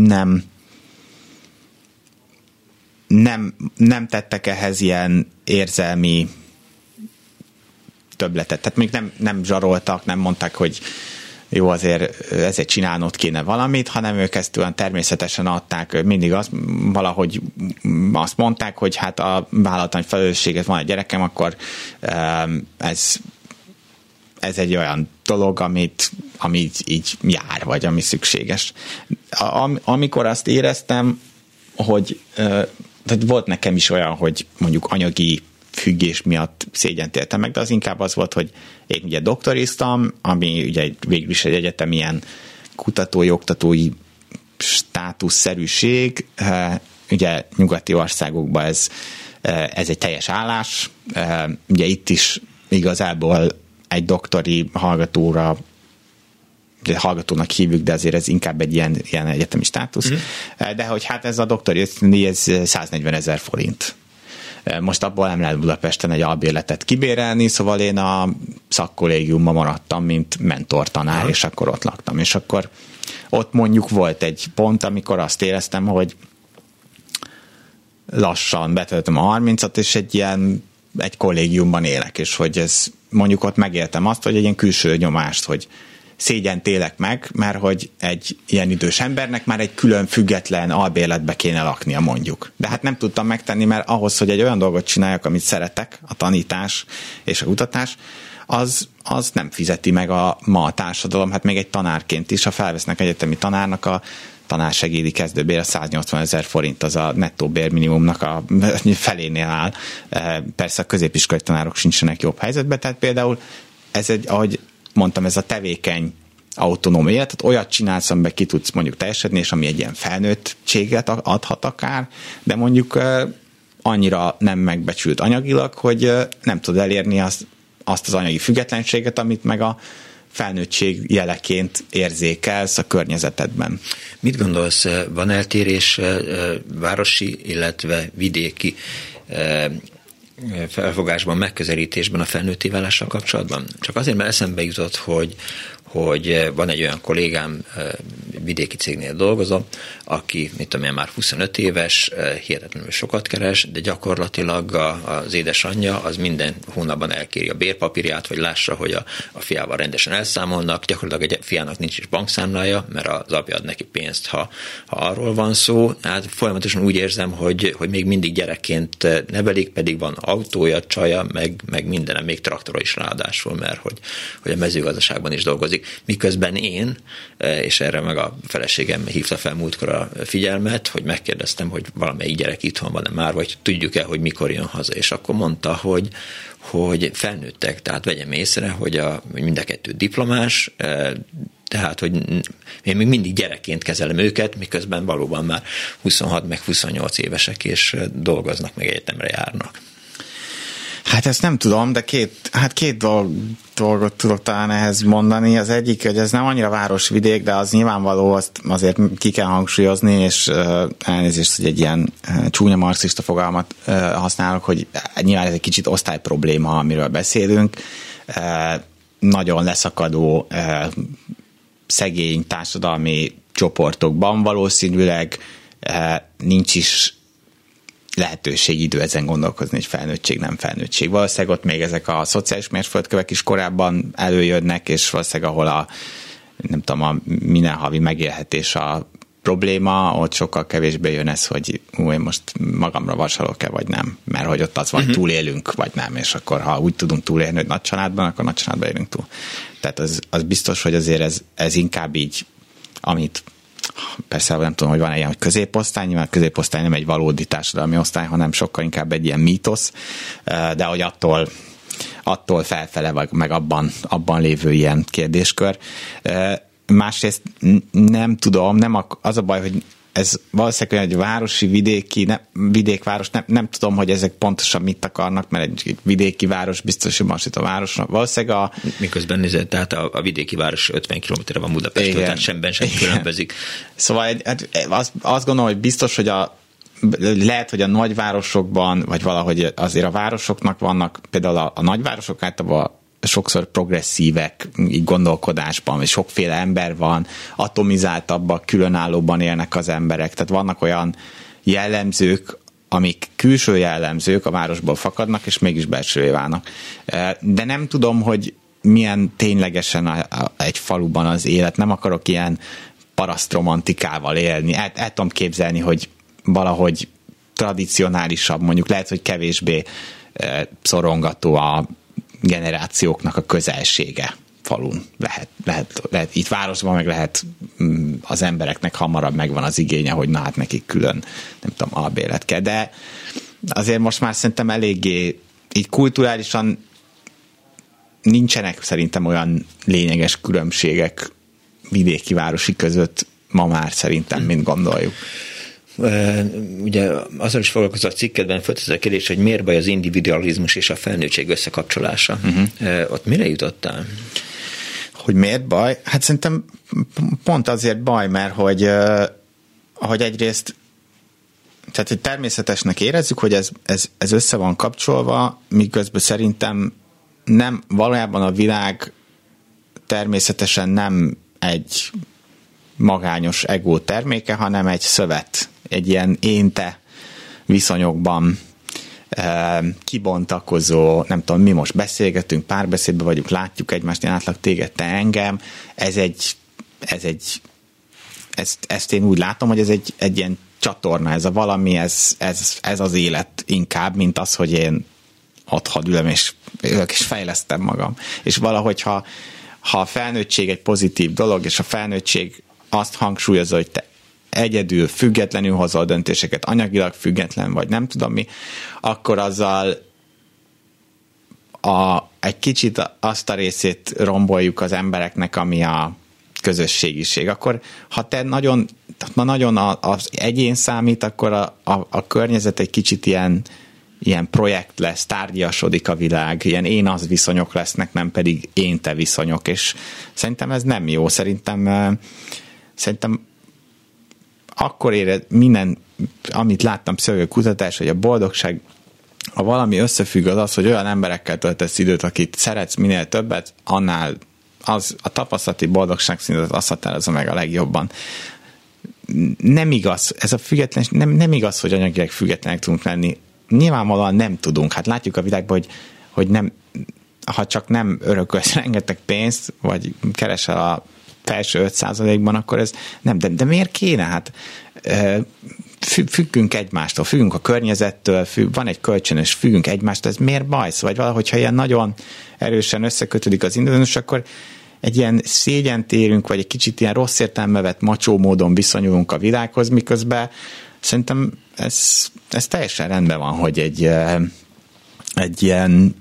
nem tettek ehhez ilyen érzelmi többletet. Tehát még nem zsaroltak, nem mondták, hogy jó, azért ezért csinálnod kéne valamit, hanem ők ezt olyan természetesen adták, mindig valahogy azt mondták, hogy hát a vállalatlan felelősséget van a gyerekem, akkor ez egy olyan dolog, ami így jár, vagy ami szükséges. Amikor azt éreztem, hogy volt nekem is olyan, hogy mondjuk anyagi függés miatt szégyent éltem meg, de az inkább az volt, hogy én ugye doktoriztam, ami ugye végül is egy egyetem ilyen kutatói, oktatói státuszszerűség, ugye nyugati országokban ez egy teljes állás, ugye itt is igazából egy doktori hallgatónak hívjuk, de azért ez inkább egy ilyen egyetemi státusz, de hogy hát ez a doktori ösztöndíj, ez 140 000 forint. Most abból nem lehet Budapesten egy albérletet kibérelni, szóval én a szakkollégiumban maradtam, mint mentortanár, és akkor ott laktam. És akkor ott mondjuk volt egy pont, amikor azt éreztem, hogy lassan betöltöm a 30-at, és egy kollégiumban élek, és hogy ez mondjuk ott megéltem azt, hogy egy ilyen külső nyomást, hogy szégyent élek meg, mert hogy egy ilyen idős embernek már egy külön független albérletbe kéne laknia mondjuk. De hát nem tudtam megtenni, mert ahhoz, hogy egy olyan dolgot csináljak, amit szeretek, a tanítás és a kutatás, az nem fizeti meg ma a társadalom, hát még egy tanárként is, ha felvesznek egyetemi tanárnak, a tanársegédi kezdőbér a 180 000 forint, az a nettó bérminimumnak a felénél áll. Persze a középiskolai tanárok sincsenek jobb helyzetben, tehát például ez ahogy mondtam, ez a tevékeny autonóm élet, tehát olyat csinálsz, amiben ki tudsz mondjuk teljesedni, és ami egy ilyen felnőttséget adhat akár, de mondjuk annyira nem megbecsült anyagilag, hogy nem tud elérni azt az anyagi függetlenséget, amit meg a felnőttség jeleként érzékelsz a környezetedben. Mit gondolsz, van eltérés városi, illetve vidéki felfogásban, megközelítésben a felnőtté válással kapcsolatban? Csak azért, mert eszembe jutott, hogy van egy olyan kollégám, vidéki cégnél dolgozom, aki, mit tudom én, már 25 éves, hihetetlenül sokat keres, de gyakorlatilag az édesanyja az minden hónapban elkéri a bérpapírját, hogy lássa, hogy a fiával rendesen elszámolnak, gyakorlatilag egy fiának nincs is bankszámlája, mert az apja ad neki pénzt, ha arról van szó. Hát folyamatosan úgy érzem, hogy még mindig gyerekként nevelik, pedig van autója, csaja, meg mindenem, még traktora is ráadásul, mert hogy a mezőgazdaságban is dolgozik. Miközben én, és erre meg a feleségem hívta fel múltkor a figyelmet, hogy megkérdeztem, hogy valamelyik gyerek itthon van-e már, vagy tudjuk-e, hogy mikor jön haza, és akkor mondta, hogy felnőttek, tehát vegyem észre, hogy mind a kettő diplomás, tehát, hogy én még mindig gyerekként kezelem őket, miközben valóban már 26 meg 28 évesek, és dolgoznak, meg egyetemre járnak. Hát ezt nem tudom, de két dolgot tudok talán ehhez mondani. Az egyik, hogy ez nem annyira városvidék, de az nyilvánvaló, azt azért ki kell hangsúlyozni, és elnézést, hogy egy ilyen csúnya marxista fogalmat használok, hogy nyilván ez egy kicsit osztályprobléma, amiről beszélünk. Nagyon leszakadó, szegény társadalmi csoportokban valószínűleg nincs is lehetőség, idő ezen gondolkozni, hogy felnőttség, nem felnőttség. Valószínűleg ott még ezek a szociális mérföldkövek is korábban előjönnek, és valószínűleg ahol a minden havi megélhetés a probléma, ott sokkal kevésbé jön ez, hogy én most magamra vasalok-e, vagy nem. Mert hogy ott az van, túlélünk, vagy nem, és akkor ha úgy tudunk túlélni, hogy nagy családban, akkor nagy családban élünk túl. Tehát az biztos, hogy azért ez inkább így, amit persze nem tudom, hogy van ilyen, hogy középosztály, nyilván a középosztály nem egy valódi társadalmi osztály, hanem sokkal inkább egy ilyen mítosz, de hogy attól felfele, meg abban lévő ilyen kérdéskör. Másrészt nem tudom, az a baj, hogy ez valószínűleg egy városi, vidékváros, nem tudom, hogy ezek pontosan mit akarnak, mert egy vidéki város biztos, hogy most itt a városnak. Valószínűleg miközben nézed, tehát a vidéki város 50 kilométerre van Budapestről, tehát semben sem különbözik. Szóval azt gondolom, hogy biztos, hogy lehet, hogy a nagyvárosokban, vagy valahogy azért a városoknak vannak, például a nagyvárosok általában sokszor progresszívek így gondolkodásban, vagy sokféle ember van, atomizáltabbak, különállóban élnek az emberek, tehát vannak olyan jellemzők, amik külső jellemzők a városból fakadnak, és mégis belsővé válnak. De nem tudom, hogy milyen ténylegesen egy faluban az élet, nem akarok ilyen parasztromantikával élni. El tudom képzelni, hogy valahogy tradicionálisabb, mondjuk lehet, hogy kevésbé szorongató a generációknak a közelsége falun. Lehet itt városban meg lehet az embereknek hamarabb megvan az igénye, hogy na hát nekik külön, nem tudom, albérlet kell. De azért most már szerintem eléggé így kulturálisan nincsenek szerintem olyan lényeges különbségek vidéki-városi között ma már szerintem, mint gondoljuk. Ugye azzal is foglalkozó a cikkedben föltesz a kérdés, hogy miért baj az individualizmus és a felnőttség összekapcsolása. Ott mire jutottál? Hogy miért baj? Hát szerintem pont azért baj, mert hogy egyrészt tehát hogy természetesnek érezzük, hogy ez össze van kapcsolva, miközben szerintem nem, valójában a világ természetesen nem egy magányos ego terméke, hanem egy szövet, egy ilyen én-te viszonyokban kibontakozó, nem tudom, mi most beszélgetünk, párbeszédben vagyunk, látjuk egymást, én átlag téged, te engem, ezt én úgy látom, hogy ez egy ilyen csatorna, ez a valami, ez az élet inkább, mint az, hogy én otthon ülök és fejlesztem magam. És valahogy, ha a felnőttség egy pozitív dolog, és a felnőttség azt hangsúlyozza, hogy te egyedül, függetlenül hozol döntéseket, anyagilag független vagy, nem tudom mi, akkor azzal egy kicsit azt a részét romboljuk az embereknek, ami a közösségiség. Akkor, ha te nagyon az egyén számít, akkor a környezet egy kicsit ilyen projekt lesz, tárgyasodik a világ, ilyen én-az viszonyok lesznek, nem pedig én-te viszonyok, és szerintem ez nem jó. Szerintem akkor éred minden, amit láttam pszichológiai kutatás, hogy a boldogság, ha valami összefügg, az, hogy olyan emberekkel töltesz időt, akit szeretsz minél többet, annál az a tapasztalati boldogság szintet azt határozza meg a legjobban. Nem igaz, ez a függetlenség, nem igaz, hogy anyagilag függetlenek tudunk lenni. Nyilvánvalóan nem tudunk. Hát látjuk a világban, hogy nem, ha csak nem örökölsz rengeteg pénzt, vagy keresel a felső 5%-ban, akkor ez nem. De miért kéne? Hát függünk egymástól, függünk a környezettől, van egy kölcsönös, függünk egymástól, ez miért baj? Vagy valahogy, ha ilyen nagyon erősen összekötődik az individuum, akkor egy ilyen szégyent érünk, vagy egy kicsit ilyen rossz értelembe vett macsó módon viszonyulunk a világhoz, miközben szerintem ez teljesen rendben van, hogy egy ilyen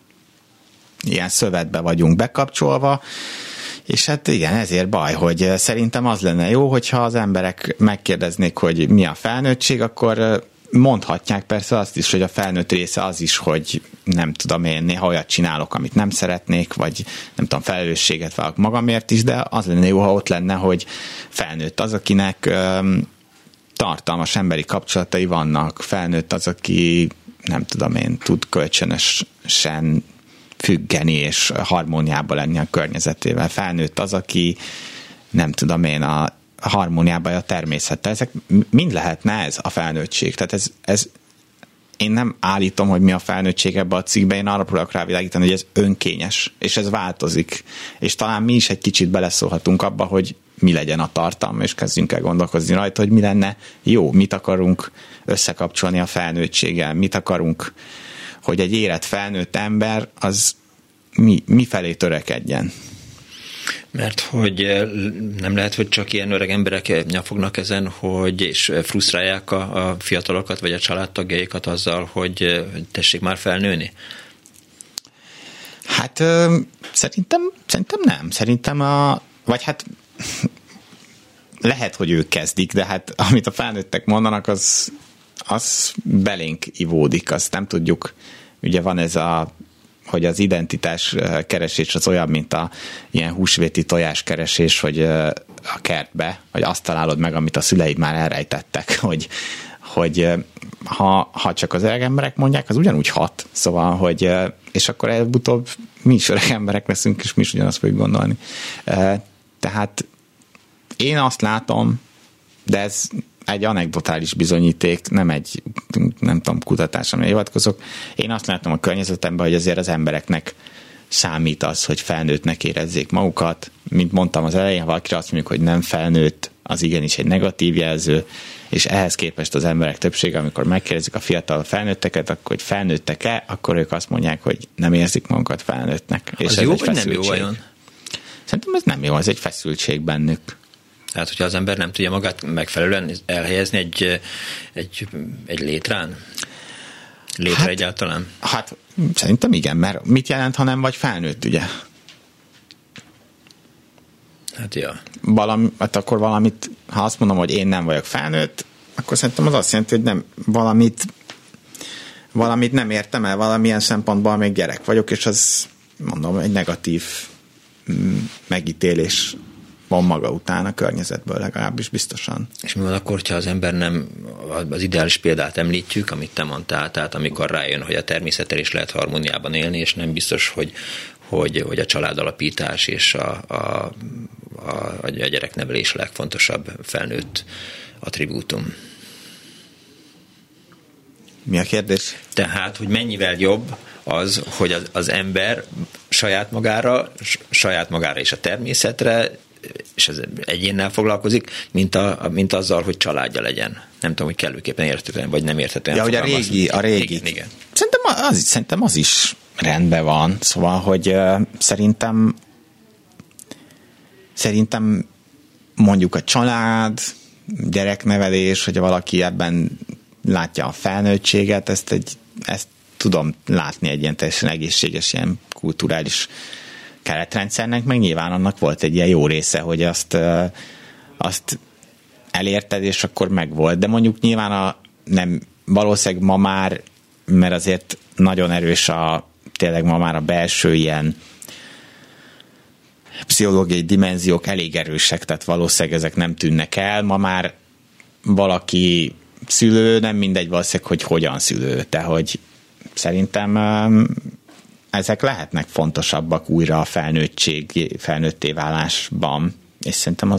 szövetbe vagyunk bekapcsolva, és hát igen, ezért baj, hogy szerintem az lenne jó, hogyha az emberek megkérdeznék, hogy mi a felnőttség, akkor mondhatják persze azt is, hogy a felnőtt része az is, hogy nem tudom, én néha olyat csinálok, amit nem szeretnék, vagy nem tudom, felelősséget vállalok magamért is, de az lenne jó, ha ott lenne, hogy felnőtt az, akinek tartalmas emberi kapcsolatai vannak, felnőtt az, aki nem tudom én, tud kölcsönösen függeni és harmóniában lenni a környezetével. Felnőtt az, aki nem tudom én, a harmóniában a természettel. Ezek mind lehetne ez a felnőttség. Tehát ez én nem állítom, hogy mi a felnőttség ebbe a cikkben, én arra próbálok rávilágítani, hogy ez önkényes, és ez változik. És talán mi is egy kicsit beleszólhatunk abba, hogy mi legyen a tartalma, és kezdjünk el gondolkozni rajta, hogy mi lenne jó, mit akarunk összekapcsolni a felnőttséggel, mit akarunk, hogy egy érett felnőtt ember az mi felé törekedjen. Mert hogy nem lehet, hogy csak ilyen öreg emberek nyafognak ezen, és frusztrálják a fiatalokat, vagy a családtagjaikat azzal, hogy tessék már felnőni? Hát szerintem nem. Szerintem vagy hát lehet, hogy ők kezdik, de hát amit a felnőttek mondanak, az belénk ivódik, azt nem tudjuk. Ugye van ez hogy az identitás keresés az olyan, mint ilyen húsvéti tojás keresés, hogy a kertbe, hogy azt találod meg, amit a szüleid már elrejtettek, hogy ha csak az öreg emberek mondják, az ugyanúgy hat. Szóval, hogy és akkor előbb-utóbb mi is öreg emberek leszünk, és mi is ugyanazt fogjuk gondolni. Tehát én azt látom, de ez egy anekdotális bizonyíték, nem tudom, kutatás, amire hivatkozok. Én azt látom a környezetemben, hogy azért az embereknek számít az, hogy felnőttnek érezzék magukat. Mint mondtam az elején, ha valakire azt mondjuk, hogy nem felnőtt, az igenis egy negatív jelző, és ehhez képest az emberek többsége, amikor megkérdezik a fiatal felnőtteket, akkor hogy felnőttek-e, akkor ők azt mondják, hogy nem érzik magukat felnőttnek. És az jó, vagy nem jó vajon? Szerintem ez nem jó, ez egy feszültség bennük. Tehát, hogyha az ember nem tudja magát megfelelően elhelyezni egy létrán? Létre egyáltalán? Hát szerintem igen, mert mit jelent, ha nem vagy felnőtt, ugye? Hát ja. Hát akkor valamit, ha azt mondom, hogy én nem vagyok felnőtt, akkor szerintem az azt jelenti, hogy nem valamit nem értem el, valamilyen szempontból még gyerek vagyok, és az mondom, egy negatív megítélés von maga után a környezetből, legalábbis biztosan. És mi van akkor, ha az ember nem az ideális példát említjük, amit te mondtál, tehát amikor rájön, hogy a természettel is lehet harmóniában élni, és nem biztos, hogy a családalapítás és a gyereknevelés legfontosabb felnőtt attribútum. Mi a kérdés? Tehát, hogy mennyivel jobb az, hogy az ember saját magára és a természetre és az egyénnel foglalkozik, mint azzal, hogy családja legyen. Nem tudom, hogy kellőképpen érthetően, vagy nem érthetően. Ja, hogy a régi. Igen. Szerintem az is rendben van. Szóval, hogy szerintem mondjuk a család, gyereknevelés, hogy valaki ebben látja a felnőttséget, ezt tudom látni egy ilyen teljesen egészséges, ilyen kulturális keretrendszernek, meg nyilván annak volt egy ilyen jó része, hogy azt elérted, és akkor megvolt. De mondjuk nyilván nem, valószínűleg ma már, mert azért nagyon erős tényleg ma már a belső ilyen pszichológiai dimenziók elég erősek, tehát valószínűleg ezek nem tűnnek el. Ma már valaki szülő, nem mindegy valószínűleg, hogy hogyan szülő, de hogy szerintem ezek lehetnek fontosabbak újra a felnőtté válásban, és szerintem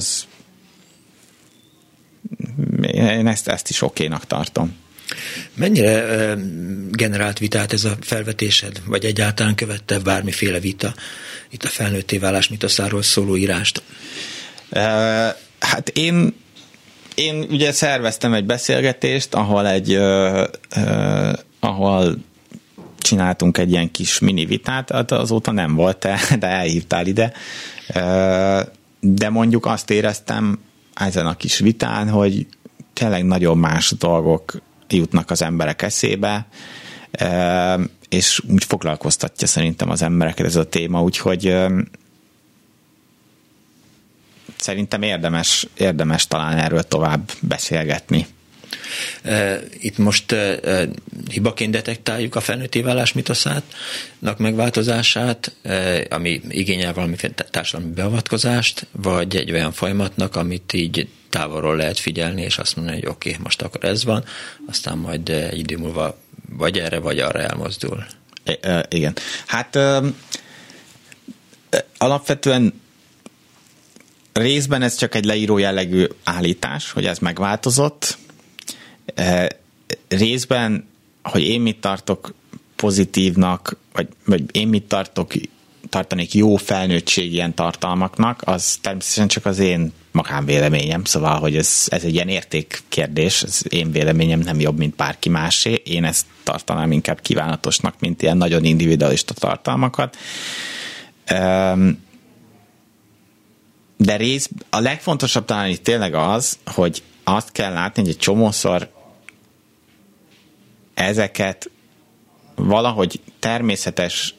én ezt is okénak tartom. Mennyire generált vitát ez a felvetésed, vagy egyáltalán követte bármiféle vita itt a felnőtté válás mitoszáról szóló írást? Hát én ugye szerveztem egy beszélgetést, ahol csináltunk egy ilyen kis mini vitát, azóta nem volt, de elhívtál ide. De mondjuk azt éreztem ezen a kis vitán, hogy tényleg nagyon más dolgok jutnak az emberek eszébe, és úgy foglalkoztatja szerintem az embereket ez a téma, úgyhogy szerintem érdemes talán erről tovább beszélgetni. Itt most hibaként detektáljuk a felnőtté válás mitoszának megváltozását, ami igényel valamiféle társadalmi beavatkozást, vagy egy olyan folyamatnak, amit így távolról lehet figyelni, és azt mondani, hogy oké, most akkor ez van, aztán majd egy idő múlva vagy erre, vagy arra elmozdul. Igen. Hát alapvetően részben ez csak egy leíró jellegű állítás, hogy ez megváltozott. Részben, hogy én mit tartok pozitívnak, vagy én mit tartanék jó felnőttség ilyen tartalmaknak, az természetesen csak az én magánvéleményem, szóval, hogy ez egy ilyen értékkérdés, az én véleményem nem jobb, mint bárki másé, én ezt tartanám inkább kívánatosnak, mint ilyen nagyon individualista tartalmakat. De a legfontosabb talán itt tényleg az, hogy azt kell látni, hogy egy csomószor ezeket valahogy természetes,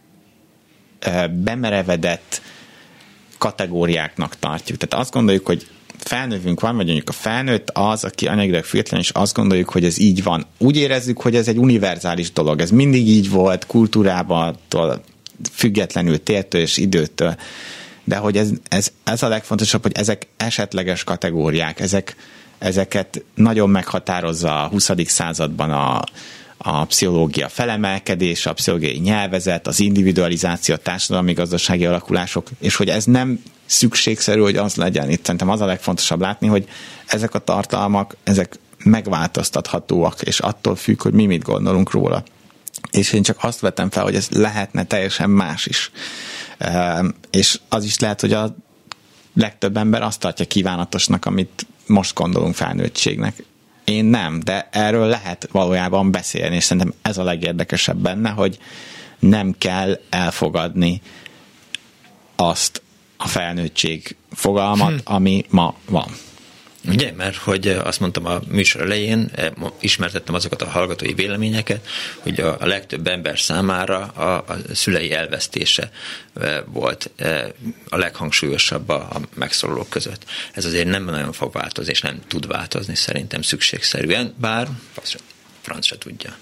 bemerevedett kategóriáknak tartjuk. Tehát azt gondoljuk, hogy felnővünk van, vagy mondjuk a felnőtt az, aki anyagilag független, és azt gondoljuk, hogy ez így van. Úgy érezzük, hogy ez egy univerzális dolog. Ez mindig így volt, kultúrától függetlenül, tértől és időtől. De hogy ez a legfontosabb, hogy ezek esetleges kategóriák, ezeket nagyon meghatározza a 20. században a pszichológia felemelkedése, a pszichológiai nyelvezet, az individualizáció, a társadalmi-gazdasági alakulások, és hogy ez nem szükségszerű, hogy az legyen. Itt szerintem az a legfontosabb látni, hogy ezek a tartalmak, ezek megváltoztathatóak, és attól függ, hogy mi mit gondolunk róla. És én csak azt vettem fel, hogy ez lehetne teljesen más is. És az is lehet, hogy a legtöbb ember azt tartja kívánatosnak, amit most gondolunk felnőttségnek. Én nem, de erről lehet valójában beszélni, és szerintem ez a legérdekesebb benne, hogy nem kell elfogadni azt a felnőttség fogalmat, ami ma van. Ugye, mert hogy azt mondtam a műsor elején, ismertettem azokat a hallgatói véleményeket, hogy a legtöbb ember számára a szülei elvesztése volt a leghangsúlyosabb a megszólalók között. Ez azért nem nagyon fog változni, és nem tud változni szerintem szükségszerűen, bár franc se tudja.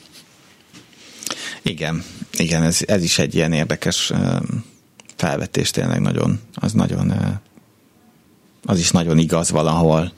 Igen, ez is egy ilyen érdekes felvetés, tényleg nagyon az is nagyon igaz valahol.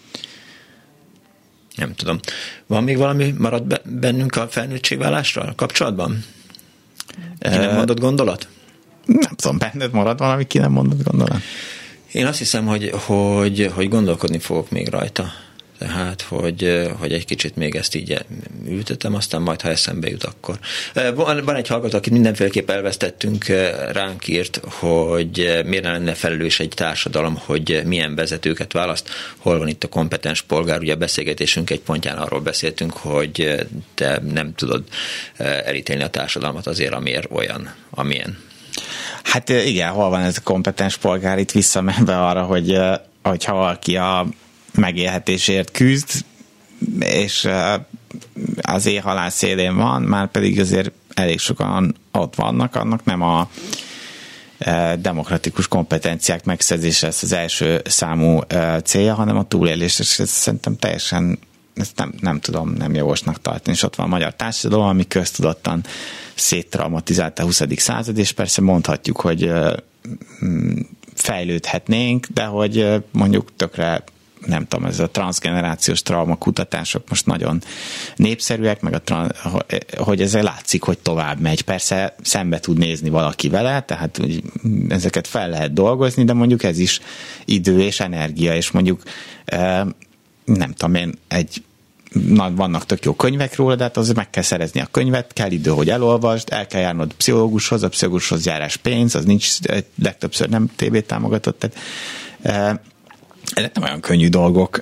Nem tudom. Van még valami maradt bennünk a felnőttségvállásra kapcsolatban? Ki nem mondott gondolat? Nem tudom, benned marad valami, ki nem mondott gondolat? Én azt hiszem, hogy gondolkodni fogok még rajta. Tehát, hogy egy kicsit még ezt így ültetem, aztán majd, ha eszembe jut, akkor. Van egy hallgató, akit mindenféleképp elvesztettünk, ránk írt, hogy miért lenne felelős egy társadalom, hogy milyen vezetőket választ, hol van itt a kompetens polgár. Ugye a beszélgetésünk egy pontján arról beszéltünk, hogy te nem tudod elítélni a társadalmat azért, amiért olyan, amilyen. Hát igen, hol van ez a kompetens polgár, itt visszamenve arra, hogyha valaki a megélhetésért küzd, és az éhhalál szélén van, már pedig azért elég sokan ott vannak, annak nem a demokratikus kompetenciák megszerzése ez az első számú célja, hanem a túlélés, és ez szerintem teljesen, ezt nem tudom, nem jogosnak tartani, és ott van a magyar társadalom, ami köztudottan széttraumatizálta a 20. század, és persze mondhatjuk, hogy fejlődhetnénk, de hogy mondjuk tökre nem tudom, ez a transzgenerációs traumakutatások most nagyon népszerűek, meg hogy ezzel látszik, hogy tovább megy. Persze szembe tud nézni valaki vele, tehát ezeket fel lehet dolgozni, de mondjuk ez is idő és energia, és mondjuk nem tudom én, vannak tök jó könyvek róla, de hát az meg kell szerezni a könyvet, kell idő, hogy elolvasd, el kell járnod a pszichológushoz járás pénz, az nincs, legtöbbször nem TB támogatott, tehát ezek nem olyan könnyű dolgok.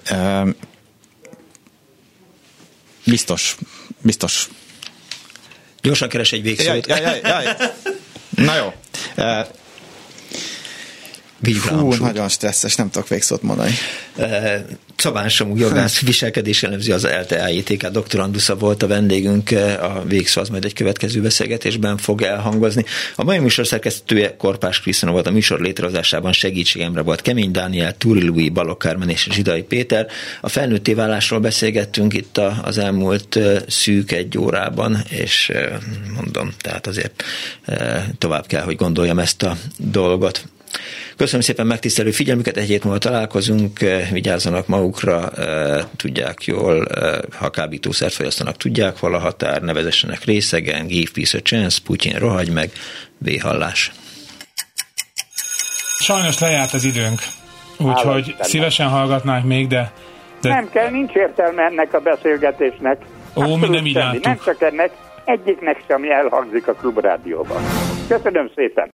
Biztos. Gyorsan keres egy végszót. Jaj. Na jó. Nagyon stresszes, nem tudok végszót mondani. Szabán Samu jogász, viselkedéselemző, az ELTE ITK doktorandusza volt a vendégünk, a végszó az majd egy következő beszélgetésben fog elhangozni. A mai műsor szerkesztője Korpás Krisztina volt, a műsor létrehozásában segítségemre volt Kemény Dániel, Túri Lui, Balogh Kármen és Zsidai Péter. A felnőtté válásról beszélgettünk itt az elmúlt szűk egy órában, és mondom, tehát azért tovább kell, hogy gondoljam ezt a dolgot. Köszönöm szépen megtisztelő figyelmüket, egy hét múlva találkozunk, vigyázzanak magukra, tudják jól, ha kábítószert fogyasztanak, tudják hol a határ, ne vezessenek részegen, give peace a chance, Putyin rohagy meg, véhallás. Sajnos lejárt az időnk, úgyhogy szívesen hallgatnánk még, de... Nem kell, nincs értelme ennek a beszélgetésnek. Mi nem így láttuk. Nem csak ennek, egyiknek sem elhangzik a Klubrádióban. Köszönöm szépen!